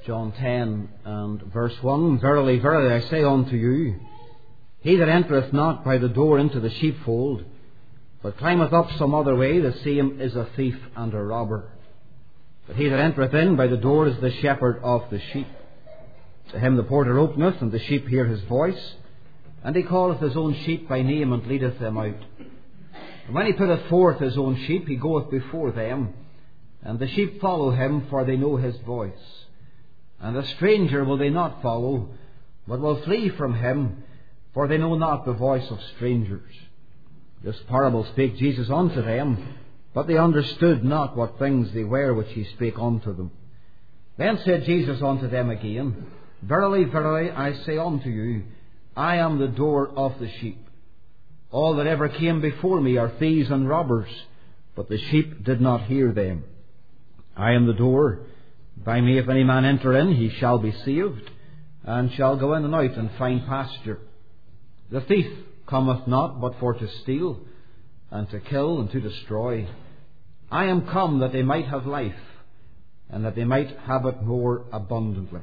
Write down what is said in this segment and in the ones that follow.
John 10 and verse 1, Verily, verily, I say unto you, he that entereth not by the door into the sheepfold, but climbeth up some other way, the same is a thief and a robber. But he that entereth in by the door is the shepherd of the sheep. To him the porter openeth, and the sheep hear his voice, and he calleth his own sheep by name, and leadeth them out. And when he putteth forth his own sheep, he goeth before them, and the sheep follow him, for they know his voice. And a stranger will they not follow, but will flee from him, for they know not the voice of strangers. This parable spake Jesus unto them, but they understood not what things they were which he spake unto them. Then said Jesus unto them again, Verily, verily, I say unto you, I am the door of the sheep. All that ever came before me are thieves and robbers, but the sheep did not hear them. I am the door. By me if any man enter in, he shall be saved, and shall go in and out and find pasture. The thief cometh not but for to steal, and to kill, and to destroy. I am come that they might have life, and that they might have it more abundantly.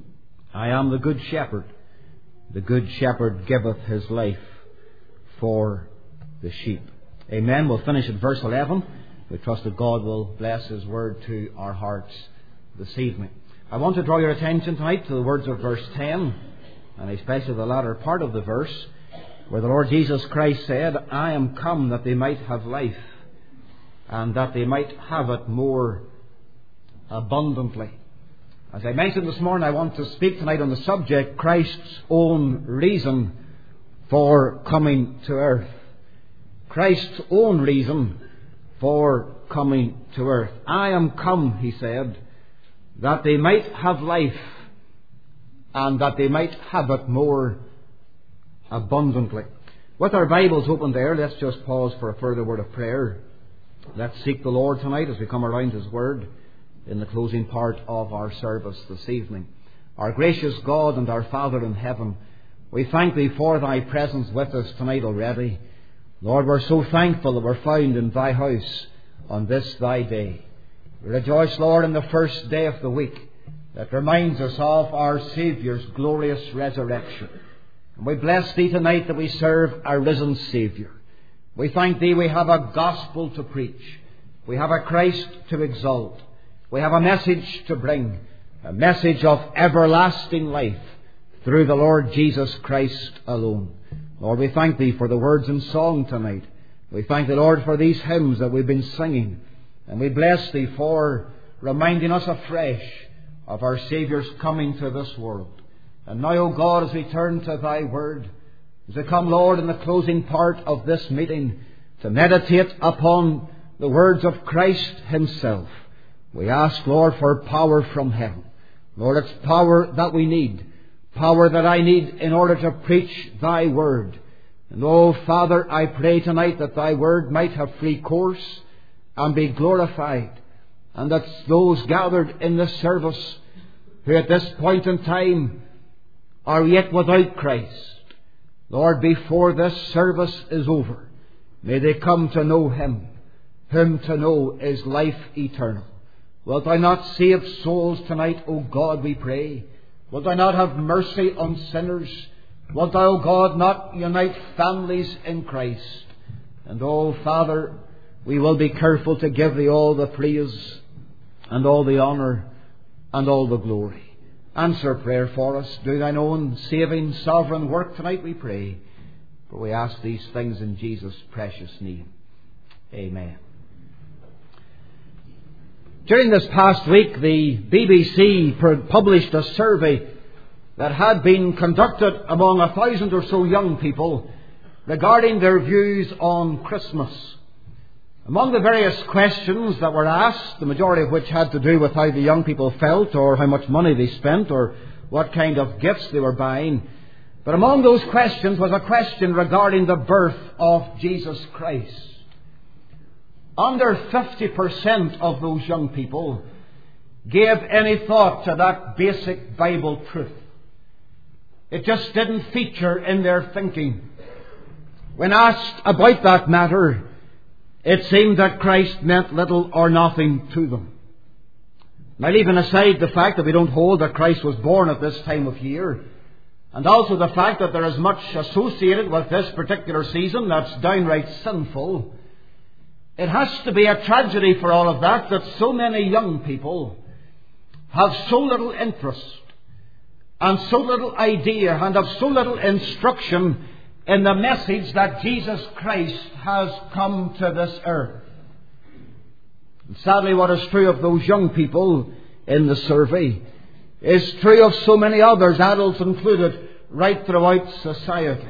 I am the good shepherd. The good shepherd giveth his life for the sheep. Amen. We'll finish at verse 11. We trust that God will bless his word to our hearts this evening. I want to draw your attention tonight to the words of verse 10, and especially the latter part of the verse, where the Lord Jesus Christ said, I am come that they might have life, and that they might have it more abundantly. As I mentioned this morning, I want to speak tonight on the subject, Christ's own reason for coming to earth. Christ's own reason for coming to earth. I am come, he said, that they might have life, and that they might have it more abundantly. With our Bibles open there, let's just pause for a further word of prayer. Let's seek the Lord tonight as we come around his word in the closing part of our service this evening. Our gracious God and our Father in heaven, we thank thee for thy presence with us tonight already. Lord, we're so thankful that we're found in thy house on this thy day. We rejoice, Lord, in the first day of the week that reminds us of our Saviour's glorious resurrection. And we bless thee tonight that we serve our risen Saviour. We thank thee we have a gospel to preach. We have a Christ to exalt. We have a message to bring, a message of everlasting life through the Lord Jesus Christ alone. Lord, we thank thee for the words in song tonight. We thank the Lord for these hymns that we've been singing. And we bless thee for reminding us afresh of our Saviour's coming to this world. And now, O God, as we turn to thy word, as we come, Lord, in the closing part of this meeting to meditate upon the words of Christ himself, we ask, Lord, for power from heaven. Lord, it's power that we need, power that I need in order to preach thy word. And, oh, Father, I pray tonight that thy word might have free course and be glorified, and that those gathered in this service who at this point in time are yet without Christ, Lord, before this service is over, may they come to know him, whom to know is life eternal. Wilt thou not save souls tonight, O God, we pray? Wilt thou not have mercy on sinners? Wilt thou, O God, not unite families in Christ? And, O Father, we will be careful to give thee all the praise and all the honour and all the glory. Answer prayer for us. Do thine own saving, sovereign work tonight, we pray. For we ask these things in Jesus' precious name. Amen. During this past week, the BBC published a survey that had been conducted among 1,000 or so young people regarding their views on Christmas. Among the various questions that were asked, the majority of which had to do with how the young people felt or how much money they spent or what kind of gifts they were buying, but among those questions was a question regarding the birth of Jesus Christ. Under 50% of those young people gave any thought to that basic Bible truth. It just didn't feature in their thinking. When asked about that matter, it seemed that Christ meant little or nothing to them. Now, leaving aside the fact that we don't hold that Christ was born at this time of year, and also the fact that there is much associated with this particular season that's downright sinful, it has to be a tragedy for all of that so many young people have so little interest and so little idea and have so little instruction in the message that Jesus Christ has come to this earth. And sadly, what is true of those young people in the survey is true of so many others, adults included, right throughout society.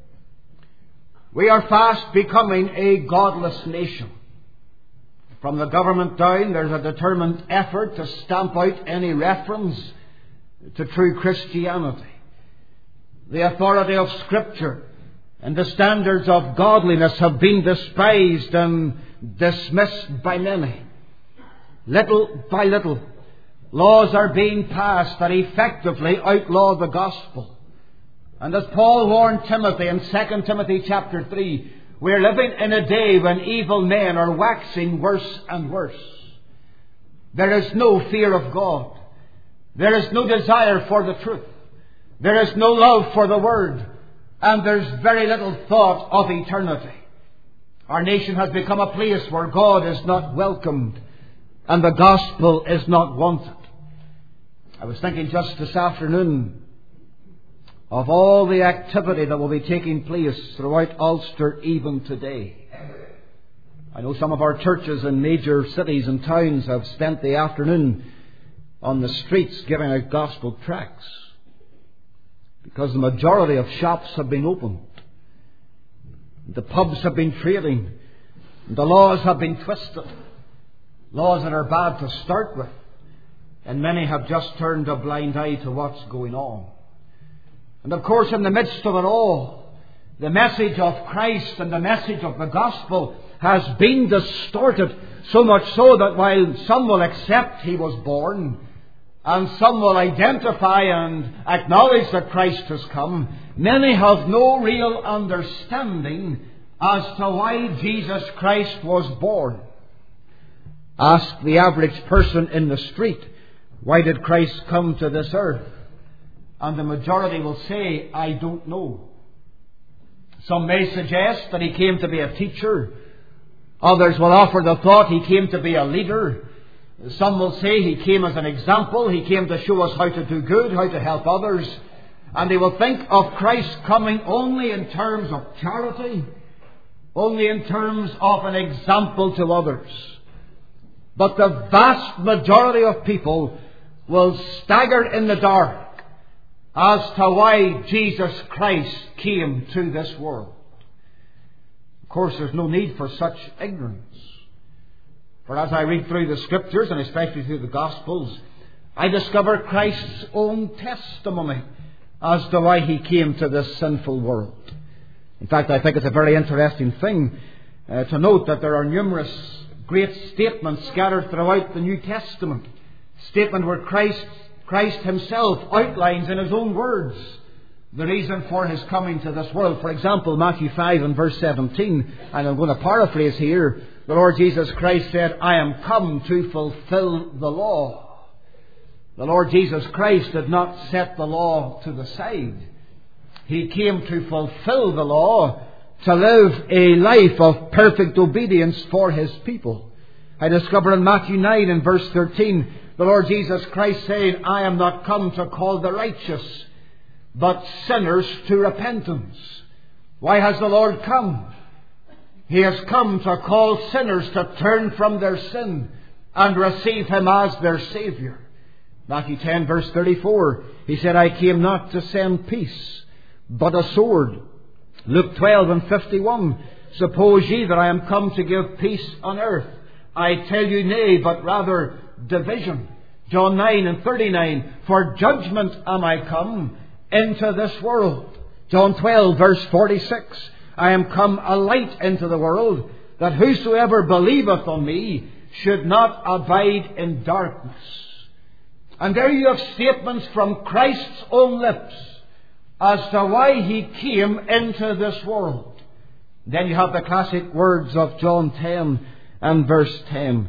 We are fast becoming a godless nation. From the government down, there's a determined effort to stamp out any reference to true Christianity. The authority of Scripture and the standards of godliness have been despised and dismissed by many. Little by little, laws are being passed that effectively outlaw the gospel. And as Paul warned Timothy in 2 Timothy chapter 3, we're living in a day when evil men are waxing worse and worse. There is no fear of God. There is no desire for the truth. There is no love for the Word. And there's very little thought of eternity. Our nation has become a place where God is not welcomed and the gospel is not wanted. I was thinking just this afternoon of all the activity that will be taking place throughout Ulster even today. I know some of our churches in major cities and towns have spent the afternoon on the streets giving out gospel tracts, because the majority of shops have been opened. The pubs have been trading. The laws have been twisted. Laws that are bad to start with. And many have just turned a blind eye to what's going on. And of course, in the midst of it all, the message of Christ and the message of the gospel has been distorted, so much so that while some will accept He was born, and some will identify and acknowledge that Christ has come, many have no real understanding as to why Jesus Christ was born. Ask the average person in the street, why did Christ come to this earth? And the majority will say, I don't know. Some may suggest that He came to be a teacher. Others will offer the thought He came to be a leader. Some will say He came as an example. He came to show us how to do good, how to help others. And they will think of Christ coming only in terms of charity, only in terms of an example to others. But the vast majority of people will stagger in the dark as to why Jesus Christ came to this world. Of course, there's no need for such ignorance. For as I read through the Scriptures, and especially through the Gospels, I discover Christ's own testimony as to why He came to this sinful world. In fact, I think it's a very interesting thing to note that there are numerous great statements scattered throughout the New Testament. Statement where Christ Himself outlines in His own words the reason for His coming to this world. For example, Matthew 5 and verse 17, and I'm going to paraphrase here, the Lord Jesus Christ said, I am come to fulfill the law. The Lord Jesus Christ did not set the law to the side. He came to fulfill the law, to live a life of perfect obedience for His people. I discover in Matthew 9 and verse 13, the Lord Jesus Christ saying, I am not come to call the righteous, but sinners to repentance. Why has the Lord come? He has come to call sinners to turn from their sin and receive Him as their Saviour. Matthew 10 verse 34, He said, I came not to send peace, but a sword. Luke 12 and 51, suppose ye that I am come to give peace on earth? I tell you nay, but rather division. John 9 and 39, for judgment am I come into this world. John 12 verse 46, I am come a light into the world, that whosoever believeth on me should not abide in darkness. And there you have statements from Christ's own lips as to why He came into this world. Then you have the classic words of John 10 and verse 10.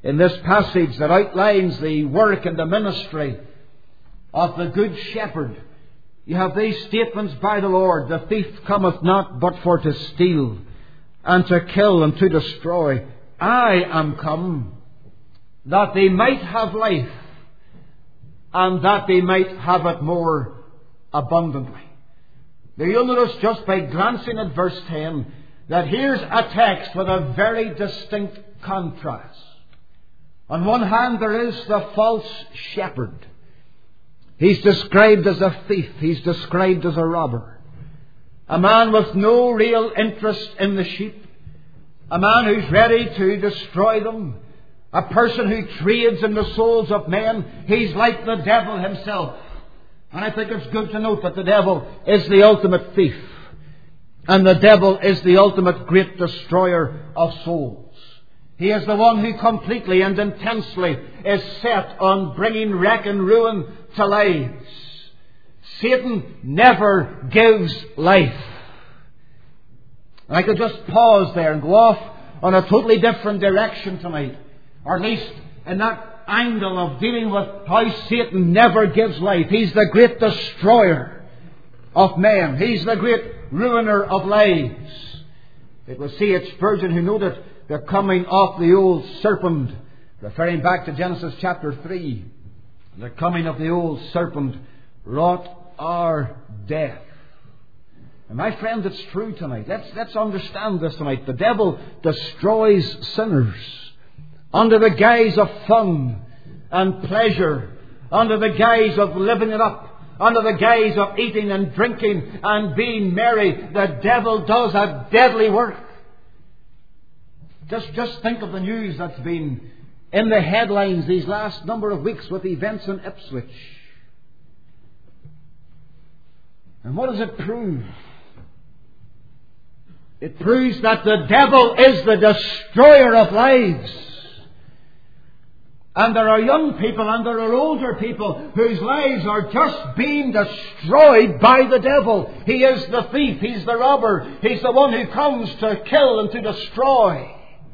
in this passage that outlines the work and the ministry of the Good Shepherd, you have these statements by the Lord: the thief cometh not but for to steal, and to kill, and to destroy. I am come that they might have life, and that they might have it more abundantly. Now you'll notice just by glancing at verse 10 that here's a text with a very distinct contrast. On one hand, there is the false shepherd. He's described as a thief. He's described as a robber. A man with no real interest in the sheep. A man who's ready to destroy them. A person who trades in the souls of men. He's like the devil himself. And I think it's good to note that the devil is the ultimate thief. And the devil is the ultimate great destroyer of souls. He is the one who completely and intensely is set on bringing wreck and ruin to lives. Satan never gives life. And I could just pause there and go off on a totally different direction tonight. Or at least in that angle of dealing with how Satan never gives life. He's the great destroyer of men. He's the great ruiner of lives. It was C.H. Spurgeon who noted the coming of the old serpent, referring back to Genesis chapter 3. The coming of the old serpent wrought our death. And my friend, it's true tonight. Let's understand this tonight. The devil destroys sinners under the guise of fun and pleasure, under the guise of living it up, under the guise of eating and drinking and being merry. The devil does a deadly work. Just think of the news that's been in the headlines these last number of weeks with events in Ipswich. And what does it prove? It proves that the devil is the destroyer of lives. And there are young people and there are older people whose lives are just being destroyed by the devil. He is the thief. He's the robber. He's the one who comes to kill and to destroy.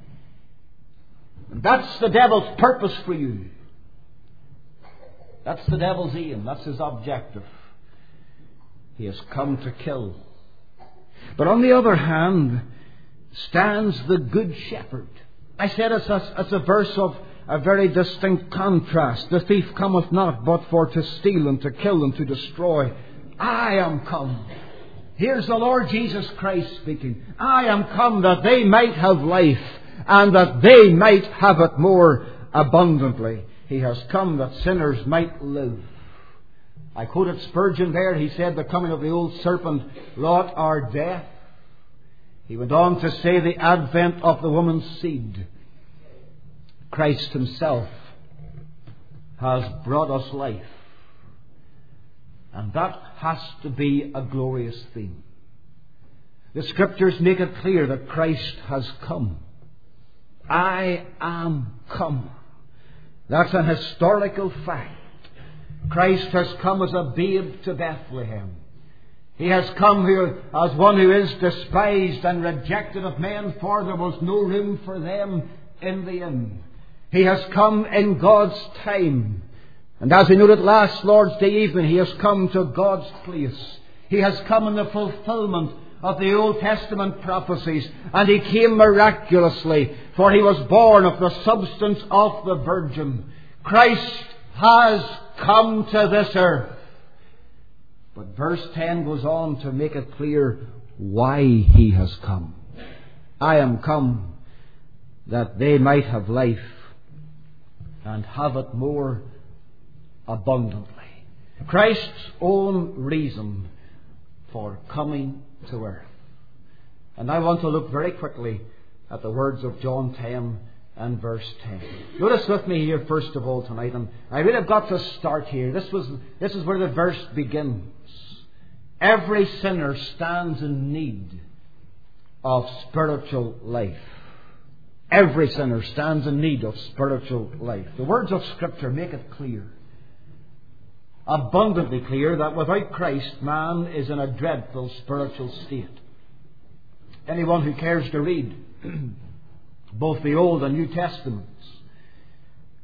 And that's the devil's purpose for you. That's the devil's aim. That's his objective. He has come to kill. But on the other hand stands the Good Shepherd. I said it's a verse of a very distinct contrast. The thief cometh not but for to steal and to kill and to destroy. I am come. Here's the Lord Jesus Christ speaking. I am come that they might have life, and that they might have it more abundantly. He has come that sinners might live. I quoted Spurgeon there. He said the coming of the old serpent wrought our death. He went on to say the advent of the woman's seed. Christ himself has brought us life. And that has to be a glorious theme. The Scriptures make it clear that Christ has come. I am come. That's an historical fact. Christ has come as a babe to Bethlehem. He has come here as one who is despised and rejected of men, for there was no room for them in the inn. He has come in God's time. And as we noted last Lord's Day evening, He has come to God's place. He has come in the fulfillment of the Old Testament prophecies. And He came miraculously, for He was born of the substance of the Virgin. Christ has come to this earth. But verse 10 goes on to make it clear why He has come. I am come that they might have life and have it more abundantly. Christ's own reason for coming to earth. And I want to look very quickly at the words of John 10 and verse 10. Notice with me here first of all tonight, and I really have got to start here. This is where the verse begins. Every sinner stands in need of spiritual life. Every sinner stands in need of spiritual life. The words of Scripture make it clear, abundantly clear, that without Christ, man is in a dreadful spiritual state. Anyone who cares to read both the Old and New Testaments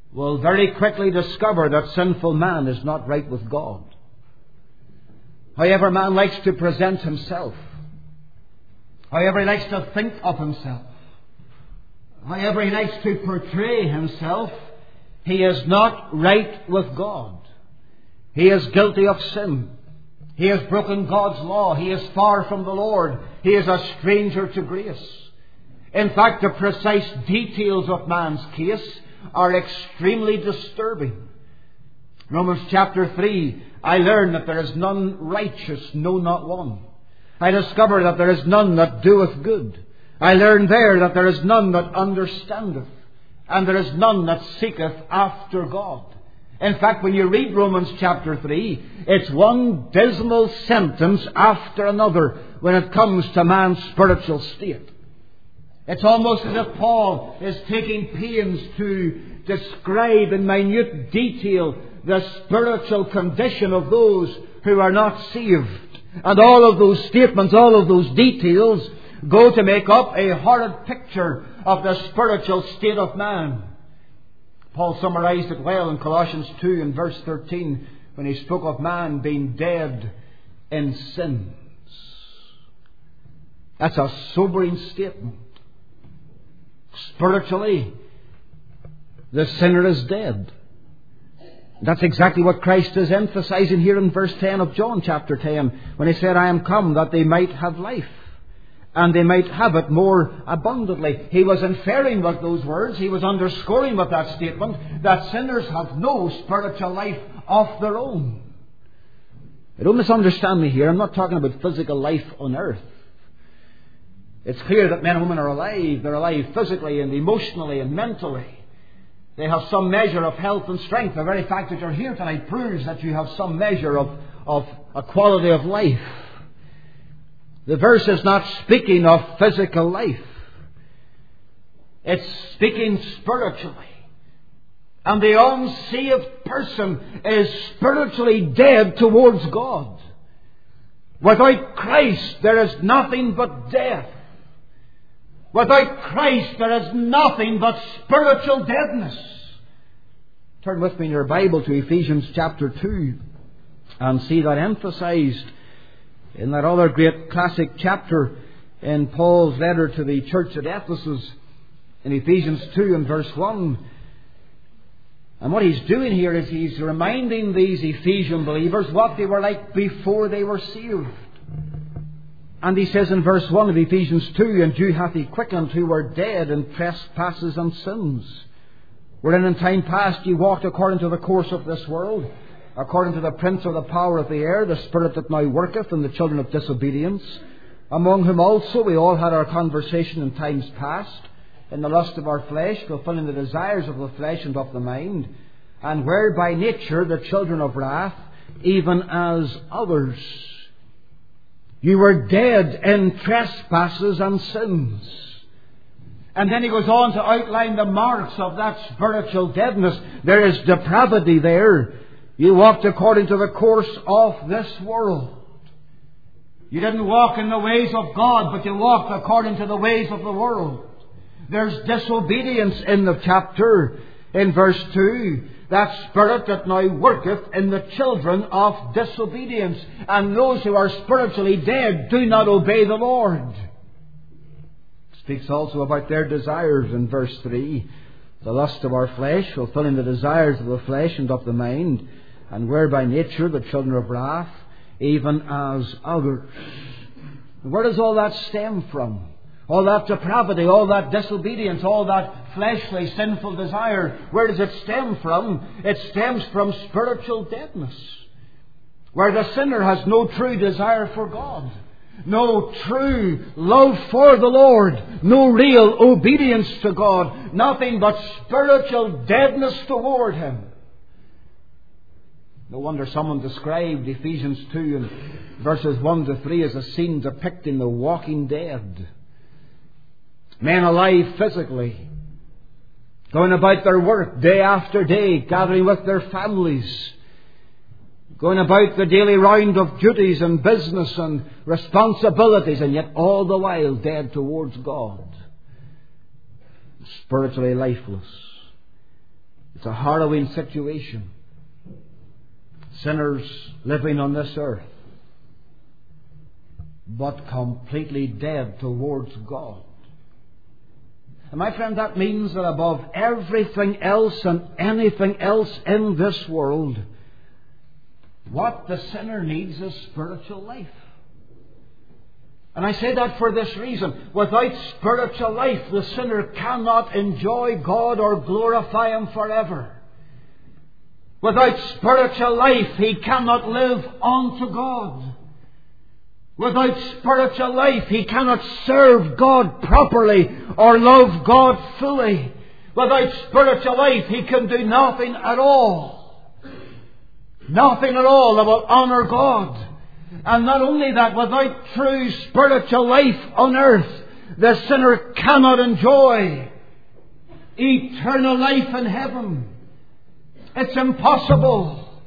will very quickly discover that sinful man is not right with God. However man likes to present himself, however he likes to think of himself, however he likes to portray himself, he is not right with God. He is guilty of sin. He has broken God's law. He is far from the Lord. He is a stranger to grace. In fact, the precise details of man's case are extremely disturbing. Romans chapter 3, I learn that there is none righteous, no, not one. I discover that there is none that doeth good. I learn there that there is none that understandeth, and there is none that seeketh after God. In fact, when you read Romans chapter 3, it's one dismal sentence after another when it comes to man's spiritual state. It's almost as if Paul is taking pains to describe in minute detail the spiritual condition of those who are not saved. And all of those statements, all of those details go to make up a horrid picture of the spiritual state of man. Paul summarized it well in Colossians 2 and verse 13 when he spoke of man being dead in sins. That's a sobering statement. Spiritually, the sinner is dead. That's exactly what Christ is emphasizing here in verse 10 of John chapter 10 when he said, I am come that they might have life, and they might have it more abundantly. He was inferring with those words, he was underscoring with that statement, that sinners have no spiritual life of their own. Don't misunderstand me here. I'm not talking about physical life on earth. It's clear that men and women are alive. They're alive physically and emotionally and mentally. They have some measure of health and strength. The very fact that you're here tonight proves that you have some measure of a quality of life. The verse is not speaking of physical life. It's speaking spiritually. And the unsaved person is spiritually dead towards God. Without Christ, there is nothing but death. Without Christ, there is nothing but spiritual deadness. Turn with me in your Bible to Ephesians chapter 2 and see that emphasized in that other great classic chapter in Paul's letter to the church at Ephesus in Ephesians 2 and verse 1. And what he's doing here is he's reminding these Ephesian believers what they were like before they were saved. And he says in verse 1 of Ephesians 2, And you hath he quickened who were dead in trespasses and sins, wherein in time past ye walked according to the course of this world, according to the prince of the power of the air, the spirit that now worketh in the children of disobedience, among whom also we all had our conversation in times past, in the lust of our flesh, fulfilling the desires of the flesh and of the mind, and were by nature the children of wrath, even as others. You were dead in trespasses and sins. And then he goes on to outline the marks of that spiritual deadness. There is depravity there. You walked according to the course of this world. You didn't walk in the ways of God, but you walked according to the ways of the world. There's disobedience in the chapter. In verse 2, that spirit that now worketh in the children of disobedience. And those who are spiritually dead do not obey the Lord. Speaks also about their desires in verse 3. The lust of our flesh, fulfilling the desires of the flesh and of the mind, and were by nature the children of wrath, even as others. Where does all that stem from? All that depravity, all that disobedience, all that fleshly sinful desire, where does it stem from? It stems from spiritual deadness, where the sinner has no true desire for God, no true love for the Lord, no real obedience to God, nothing but spiritual deadness toward Him. No wonder someone described Ephesians 2 and verses 1 to 3 as a scene depicting the walking dead. Men alive physically, going about their work day after day, gathering with their families, going about the daily round of duties and business and responsibilities, and yet all the while dead towards God. Spiritually lifeless. It's a harrowing situation. Sinners living on this earth, but completely dead towards God. And my friend, that means that above everything else and anything else in this world, what the sinner needs is spiritual life. And I say that for this reason. Without spiritual life, the sinner cannot enjoy God or glorify Him forever. Without spiritual life, he cannot live unto God. Without spiritual life, he cannot serve God properly or love God fully. Without spiritual life, he can do nothing at all. Nothing at all that will honour God. And not only that, without true spiritual life on earth, the sinner cannot enjoy eternal life in heaven. It's impossible.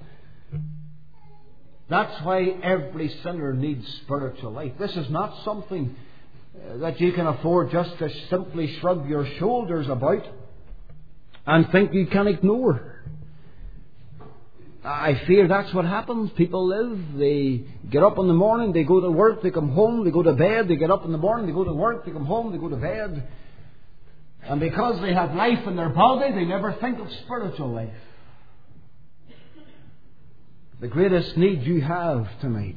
That's why every sinner needs spiritual life. This is not something that you can afford just to simply shrug your shoulders about and think you can ignore. I fear that's what happens. People live, they get up in the morning, they go to work, they come home, they go to bed, they get up in the morning, they go to work, they come home, they go to bed. And because they have life in their body, they never think of spiritual life. The greatest need you have tonight,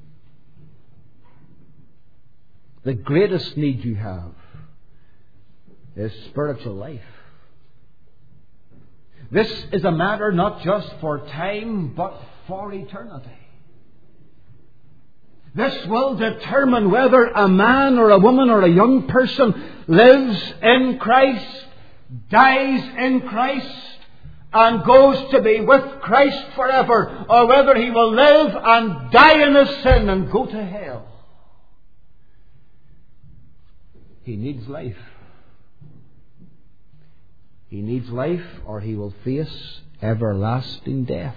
the greatest need you have is spiritual life. This is a matter not just for time, but for eternity. This will determine whether a man or a woman or a young person lives in Christ, dies in Christ, and goes to be with Christ forever, or whether he will live and die in his sin and go to hell. He needs life. He needs life, or he will face everlasting death.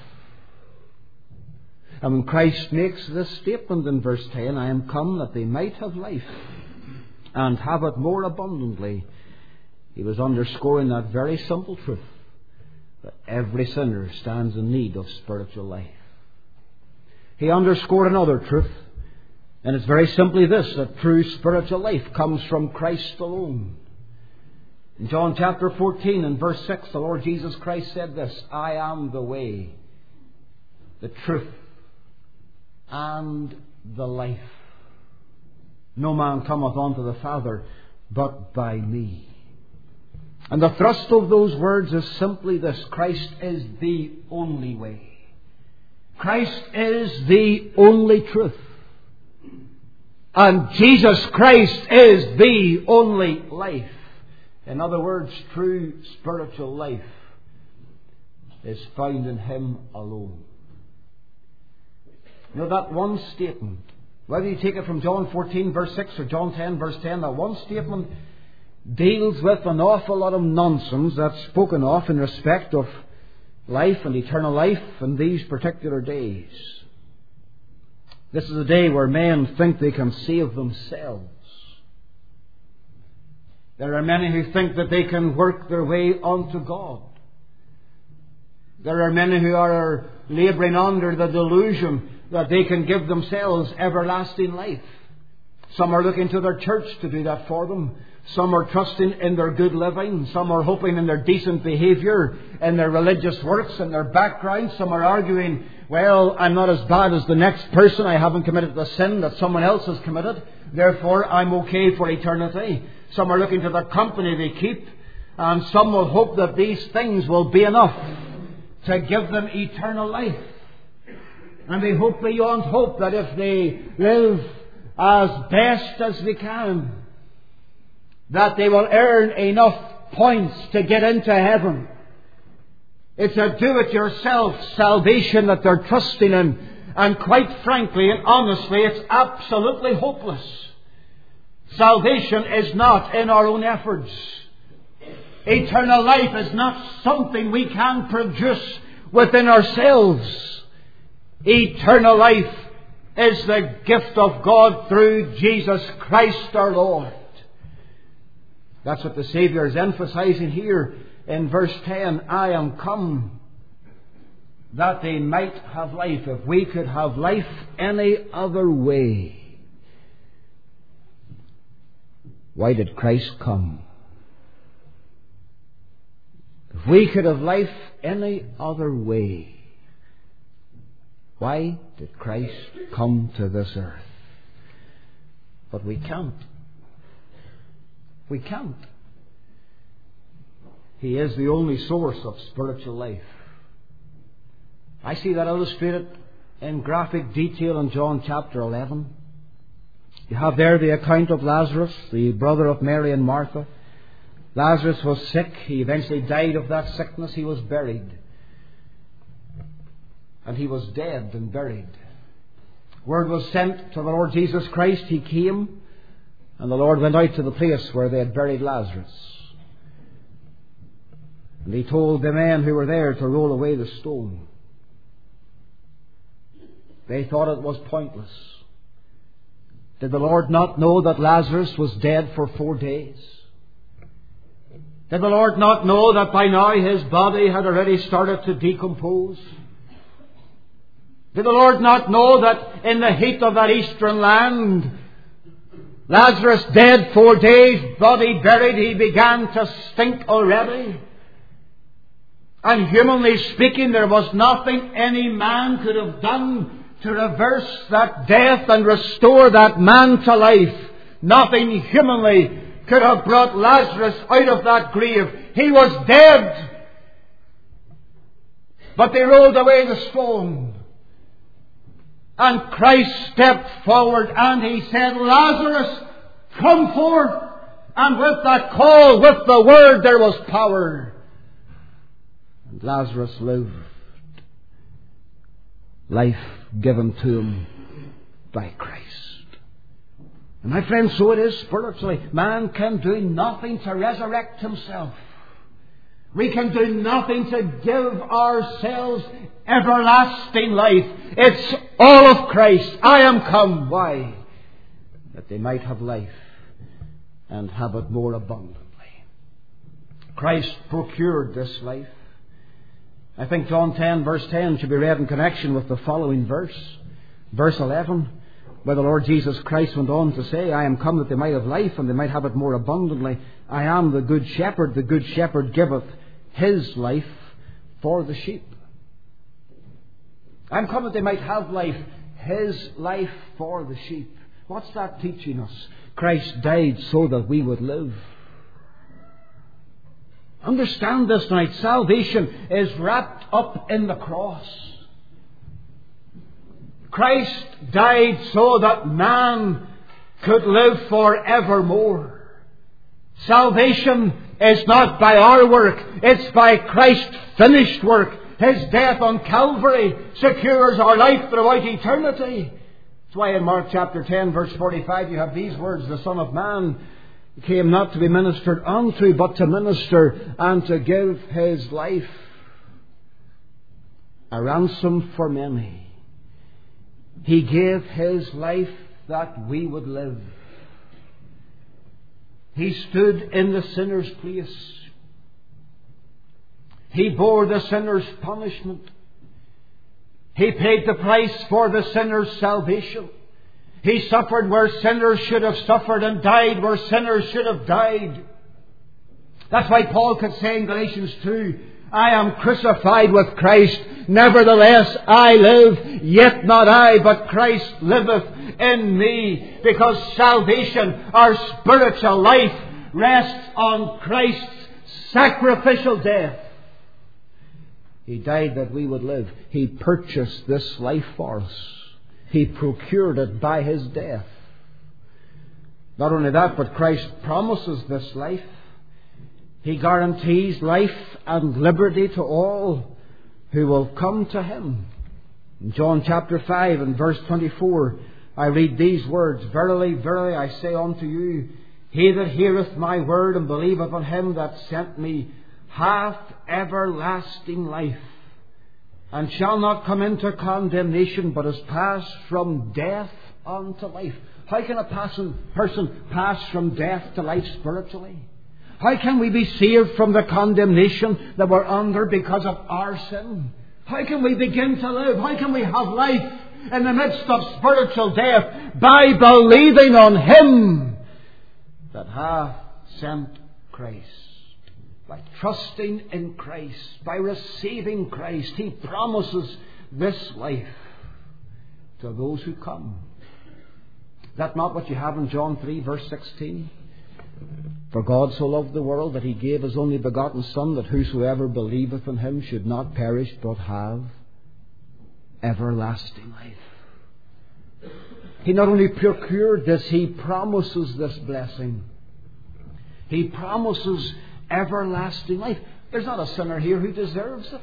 And when Christ makes this statement in verse 10, I am come that they might have life and have it more abundantly, he was underscoring that very simple truth, that every sinner stands in need of spiritual life. He underscored another truth, and it's very simply this, that true spiritual life comes from Christ alone. In John chapter 14 and verse 6, the Lord Jesus Christ said this, I am the way, the truth, and the life. No man cometh unto the Father but by me. And the thrust of those words is simply this, Christ is the only way. Christ is the only truth. And Jesus Christ is the only life. In other words, true spiritual life is found in Him alone. You know, that one statement, whether you take it from John 14 verse 6 or John 10 verse 10, that one statement deals with an awful lot of nonsense that's spoken of in respect of life and eternal life in these particular days. This is a day where men think they can save themselves. There are many who think that they can work their way unto God. There are many who are labouring under the delusion that they can give themselves everlasting life. Some are looking to their church to do that for them. Some are trusting in their good living. Some are hoping in their decent behaviour, in their religious works, in their background. Some are arguing, well, I'm not as bad as the next person. I haven't committed the sin that someone else has committed. Therefore, I'm okay for eternity. Some are looking to the company they keep. And some will hope that these things will be enough to give them eternal life. And they hope beyond hope that if they live as best as they can, that they will earn enough points to get into heaven. It's a do-it-yourself salvation that they're trusting in. And quite frankly and honestly, it's absolutely hopeless. Salvation is not in our own efforts. Eternal life is not something we can produce within ourselves. Eternal life is the gift of God through Jesus Christ our Lord. That's what the Saviour is emphasizing here in verse 10, I am come that they might have life. If we could have life any other way, why did Christ come? If we could have life any other way, why did Christ come to this earth? But we can't. We can't. He is the only source of spiritual life. I see that illustrated in graphic detail in John chapter 11. You have there the account of Lazarus, the brother of Mary and Martha. Lazarus was sick. He eventually died of that sickness. He was buried. And he was dead and buried. Word was sent to the Lord Jesus Christ. He came, and the Lord went out to the place where they had buried Lazarus. And he told the men who were there to roll away the stone. They thought it was pointless. Did the Lord not know that Lazarus was dead for 4 days? Did the Lord not know that by now his body had already started to decompose? Did the Lord not know that in the heat of that eastern land, Lazarus dead 4 days, body buried, he began to stink already? And humanly speaking, there was nothing any man could have done to reverse that death and restore that man to life. Nothing humanly could have brought Lazarus out of that grave. He was dead. But they rolled away the stone. And Christ stepped forward and he said, Lazarus, come forth. And with that call, with the word, there was power. And Lazarus lived. Life given to him by Christ. And my friends, so it is spiritually. Man can do nothing to resurrect himself. We can do nothing to give ourselves everlasting life. It's all of Christ. I am come. Why? That they might have life and have it more abundantly. Christ procured this life. I think John 10 verse 10 should be read in connection with the following verse. Verse 11, where the Lord Jesus Christ went on to say, I am come that they might have life and they might have it more abundantly. I am the good shepherd. The good shepherd giveth his life for the sheep. I am come that they might have life, his life for the sheep. What's that teaching us? Christ died so that we would live. Understand this tonight. Salvation is wrapped up in the cross. Christ died so that man could live forevermore. Salvation is not by our work. It's by Christ's finished work. His death on Calvary secures our life throughout eternity. That's why in Mark chapter 10 verse 45 you have these words, the Son of Man came not to be ministered unto, but to minister and to give his life a ransom for many. He gave his life that we would live. He stood in the sinner's place. He bore the sinner's punishment. He paid the price for the sinner's salvation. He suffered where sinners should have suffered and died where sinners should have died. That's why Paul could say in Galatians 2, I am crucified with Christ. Nevertheless I live, yet not I, but Christ liveth in me. Because salvation, our spiritual life, rests on Christ's sacrificial death. He died that we would live. He purchased this life for us. He procured it by his death. Not only that, but Christ promises this life. He guarantees life and liberty to all who will come to him. In John chapter 5 and verse 24, I read these words, Verily, verily, I say unto you, he that heareth my word and believeth on him that sent me hath everlasting life, and shall not come into condemnation, but is passed from death unto life. How can a person pass from death to life spiritually? How can we be saved from the condemnation that we're under because of our sin? How can we begin to live? How can we have life in the midst of spiritual death? By believing on Him that hath sent Christ. By trusting in Christ, by receiving Christ, He promises this life to those who come. Is that not what you have in John 3 verse 16? For God so loved the world that He gave His only begotten Son, that whosoever believeth in Him should not perish but have everlasting life. He not only procured this, He promises this blessing. He promises everlasting life. There's not a sinner here who deserves it.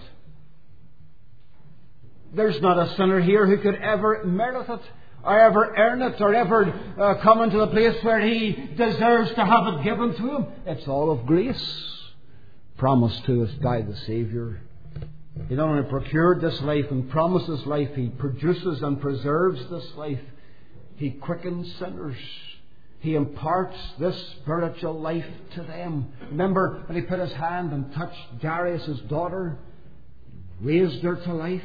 There's not a sinner here who could ever merit it, or ever earn it, or ever come into the place where he deserves to have it given to him. It's all of grace, promised to us by the Saviour. He not only procured this life and promises life, He produces and preserves this life. He quickens sinners. He imparts this spiritual life to them. Remember when He put His hand and touched Jairus' daughter, raised her to life?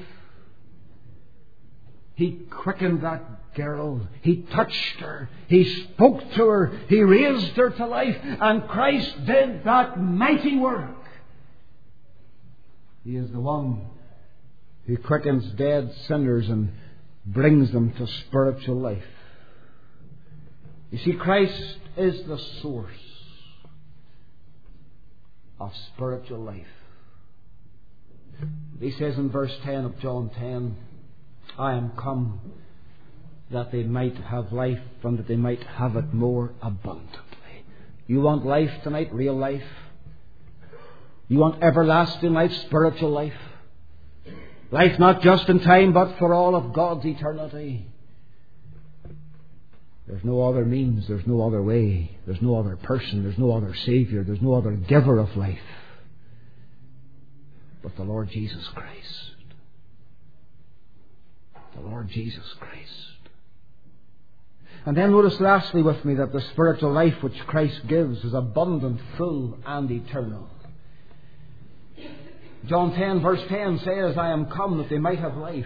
He quickened that girl. He touched her. He spoke to her. He raised her to life. And Christ did that mighty work. He is the one who quickens dead sinners and brings them to spiritual life. You see, Christ is the source of spiritual life. He says in verse 10 of John 10, I am come that they might have life and that they might have it more abundantly. You want life tonight, real life? You want everlasting life, spiritual life? Life not just in time but for all of God's eternity. There's no other means, there's no other way, there's no other person, there's no other Saviour, there's no other giver of life but the Lord Jesus Christ. The Lord Jesus Christ. And then notice lastly with me that the spiritual life which Christ gives is abundant, full and eternal. John 10 verse 10 says, I am come that they might have life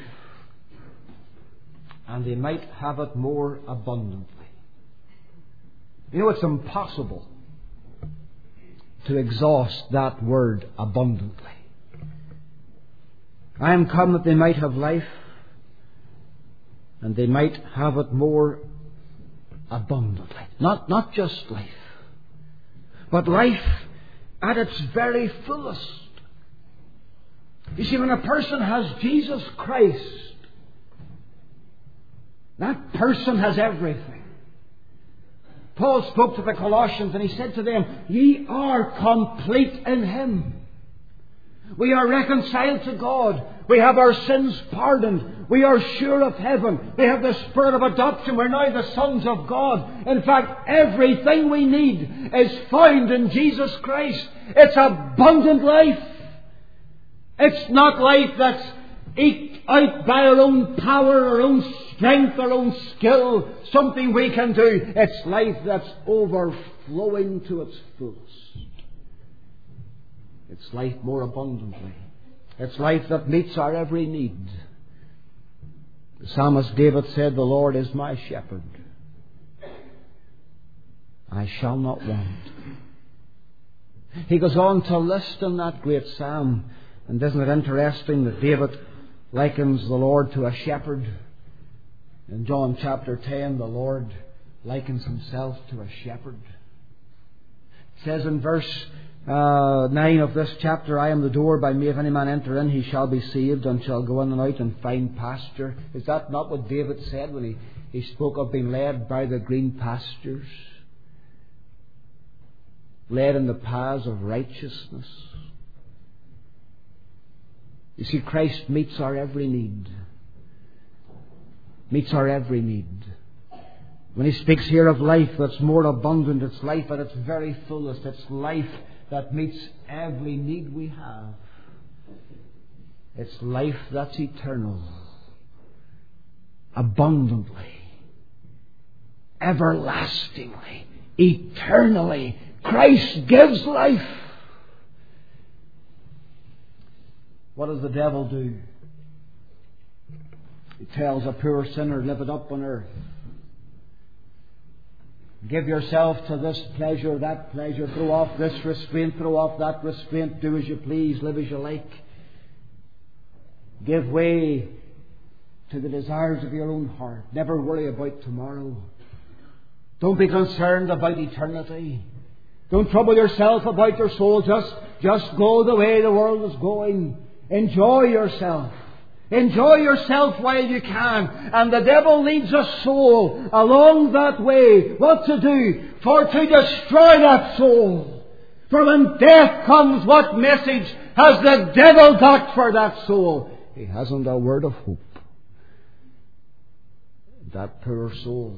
and they might have it more abundantly. You know, it's impossible to exhaust that word abundantly. I am come that they might have life and they might have it more abundantly. Not just life, but life at its very fullest. You see, when a person has Jesus Christ, that person has everything. Paul spoke to the Colossians and he said to them, ye are complete in Him. We are reconciled to God. We have our sins pardoned. We are sure of heaven. We have the Spirit of adoption. We're now the sons of God. In fact, everything we need is found in Jesus Christ. It's abundant life. It's not life that's eked out by our own power, our own strength, our own skill, something we can do. It's life that's overflowing to its fullest. It's life more abundantly. It's life that meets our every need. The psalmist David said, the Lord is my shepherd. I shall not want. He goes on to list in that great psalm, and isn't it interesting that David likens the Lord to a shepherd? In John chapter 10, the Lord likens Himself to a shepherd. It says in verse 9 of this chapter, I am the door, by me if any man enter in, he shall be saved and shall go in and out and find pasture. Is that not what David said when he spoke of being led by the green pastures? Led in the paths of righteousness. You see, Christ meets our every need. Meets our every need. When He speaks here of life that's more abundant, it's life at its very fullest. It's life that meets every need we have. It's life that's eternal. Abundantly. Everlastingly. Eternally Christ gives life. What does the devil do? He tells a poor sinner, live it up on earth. Give yourself to this pleasure, that pleasure. Throw off this restraint, throw off that restraint. Do as you please, live as you like. Give way to the desires of your own heart. Never worry about tomorrow. Don't be concerned about eternity. Don't trouble yourself about your soul. Just go the way the world is going. Enjoy yourself. Enjoy yourself while you can. And the devil leads a soul along that way. What to do? For to destroy that soul. For when death comes, what message has the devil got for that soul? He hasn't a word of hope. That poor soul,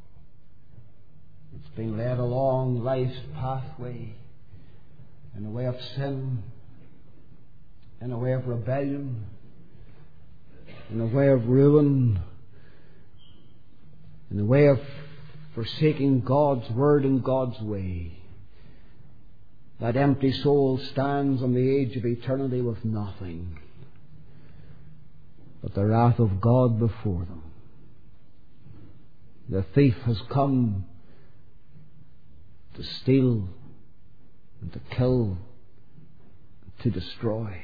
it's been led along life's pathway in a way of sin, in a way of rebellion, in a way of ruin, in a way of forsaking God's word and God's way. That empty soul stands on the edge of eternity with nothing but the wrath of God before them. The thief has come to steal and to kill and to destroy.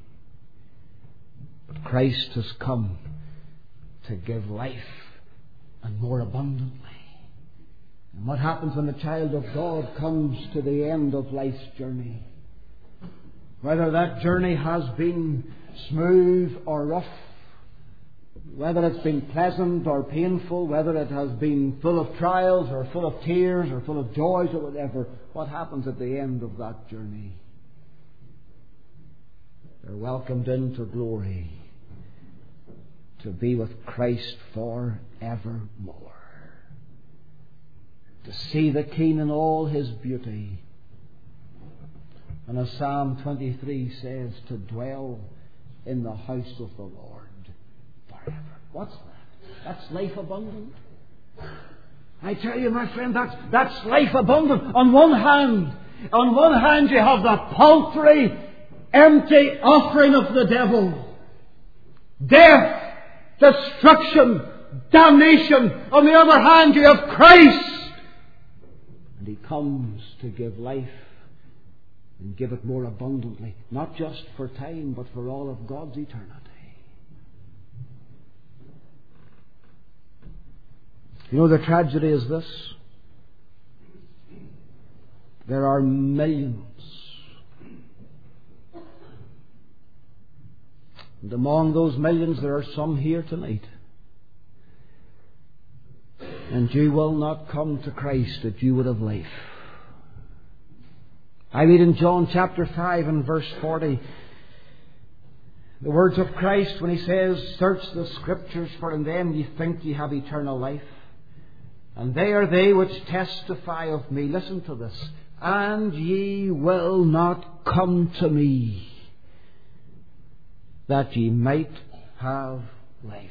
But Christ has come to give life, and more abundantly. And what happens when the child of God comes to the end of life's journey? Whether that journey has been smooth or rough, whether it's been pleasant or painful, whether it has been full of trials or full of tears or full of joys or whatever, what happens at the end of that journey? They're welcomed into glory to be with Christ forevermore. To see the King in all His beauty. And as Psalm 23 says, to dwell in the house of the Lord forever. What's that? That's life abundant. I tell you, my friend, that's life abundant. On one hand you have the paltry, empty offering of the devil. Death, destruction, damnation. On the other hand you have Christ. And He comes to give life and give it more abundantly. Not just for time, but for all of God's eternity. You know, the tragedy is this. There are millions. And among those millions there are some here tonight. And you will not come to Christ that you would have life. I read in John chapter 5 and verse 40 the words of Christ when He says, search the Scriptures, for in them ye think ye have eternal life. And they are they which testify of me. Listen to this. And ye will not come to me that ye might have life.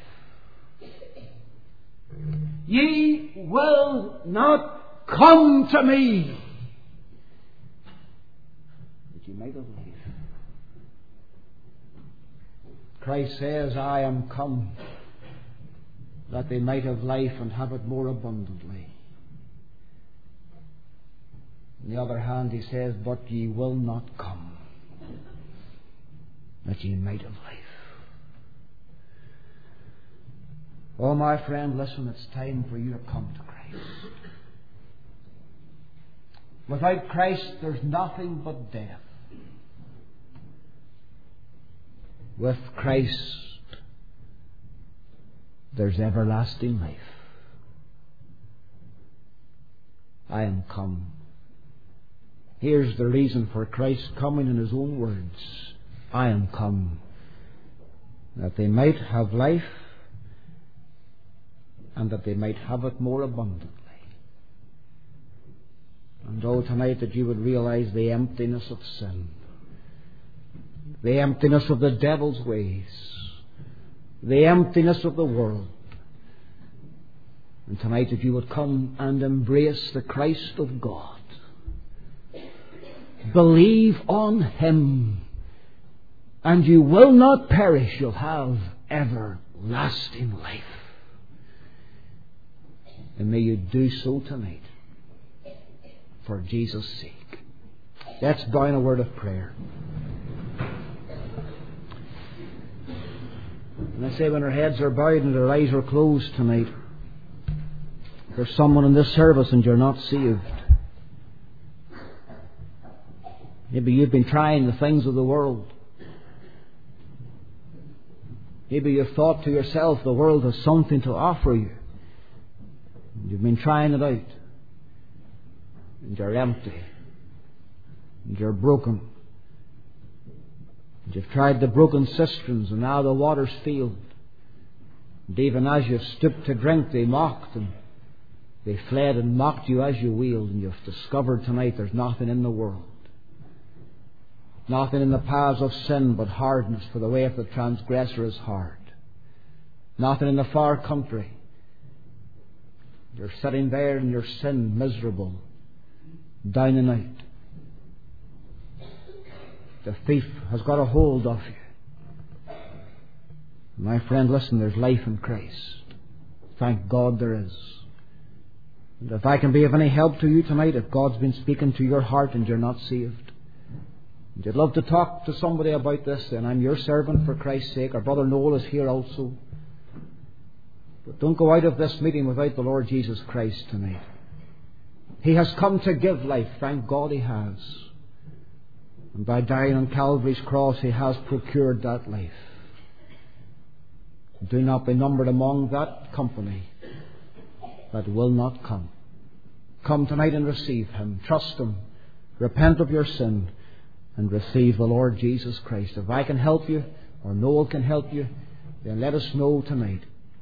Ye will not come to me that ye might have life. Christ says, I am come that they might have life and have it more abundantly. On the other hand, He says, but ye will not come that ye might have life. Oh, my friend, listen, it's time for you to come to Christ. Without Christ, there's nothing but death. With Christ, there's everlasting life. I am come. Here's the reason for Christ coming in His own words. I am come that they might have life and that they might have it more abundantly. And oh, tonight that you would realize the emptiness of sin, the emptiness of the devil's ways, the emptiness of the world. And tonight if you would come and embrace the Christ of God, Believe on Him, and you will not perish. You'll have everlasting life. And may you do so tonight, for Jesus' sake. Let's bow in a word of prayer. And I say, when our heads are bowed and our eyes are closed tonight, there's someone in this service and you're not saved. Maybe you've been trying the things of the world. Maybe you've thought to yourself the world has something to offer you. You've been trying it out. And you're empty. And you're broken. And you've tried the broken cisterns and now the water's failed. And even as you've stooped to drink, they mocked and they fled and mocked you as you wailed. And you've discovered tonight there's nothing in the world. Nothing in the paths of sin but hardness, for the way of the transgressor is hard. Nothing in the far country. You're sitting there in your sin, miserable, down and out. The thief has got a hold of you. My friend, listen, there's life in Christ. Thank God there is. And if I can be of any help to you tonight, if God's been speaking to your heart and you're not saved, and you'd love to talk to somebody about this, then I'm your servant for Christ's sake. Our brother Noel is here also. But don't go out of this meeting without the Lord Jesus Christ tonight. He has come to give life. Thank God He has. And by dying on Calvary's cross, He has procured that life. Do not be numbered among that company that will not come. Come tonight and receive Him. Trust Him. Repent of your sin and receive the Lord Jesus Christ. If I can help you, or Noel can help you, then let us know tonight.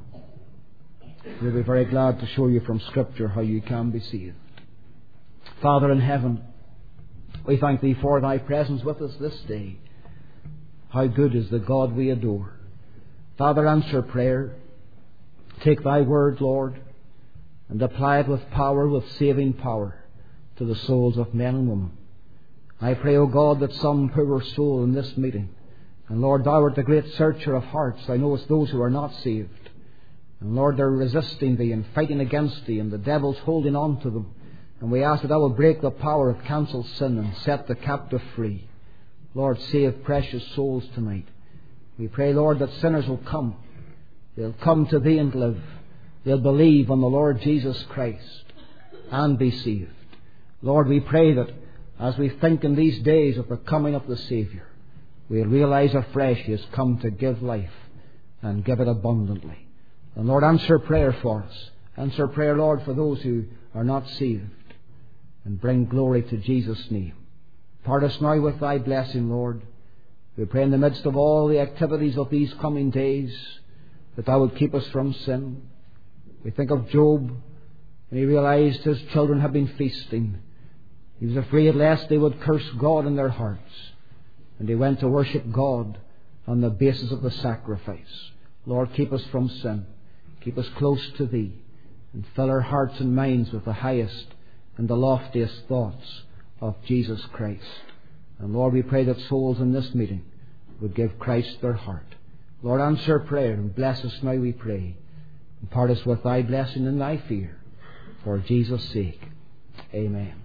We'll be very glad to show you from Scripture how you can be saved. Father in heaven, we thank Thee for Thy presence with us this day. How good is the God we adore. Father, answer prayer. Take Thy word, Lord, and apply it with power, with saving power, to the souls of men and women. I pray, O God, that some poor soul in this meeting, and Lord, Thou art the great searcher of hearts. Thou knowest those who are not saved. And Lord, they're resisting Thee and fighting against Thee, and the devil's holding on to them. And we ask that Thou will break the power of cancelled sin and set the captive free. Lord, save precious souls tonight. We pray, Lord, that sinners will come. They'll come to Thee and live. They'll believe on the Lord Jesus Christ and be saved. Lord, we pray that as we think in these days of the coming of the Saviour, we'll realize afresh He has come to give life and give it abundantly. And Lord, answer prayer for us. Answer prayer, Lord, for those who are not saved. And bring glory to Jesus' name. Part us now with Thy blessing, Lord. We pray in the midst of all the activities of these coming days that Thou would keep us from sin. We think of Job, and he realized his children had been feasting. He was afraid lest they would curse God in their hearts. And he went to worship God on the basis of the sacrifice. Lord, keep us from sin. Keep us close to Thee. And fill our hearts and minds with the highest and the loftiest thoughts of Jesus Christ. And Lord, we pray that souls in this meeting would give Christ their heart. Lord, answer prayer and bless us now, we pray. Impart us with Thy blessing and Thy fear. For Jesus' sake. Amen.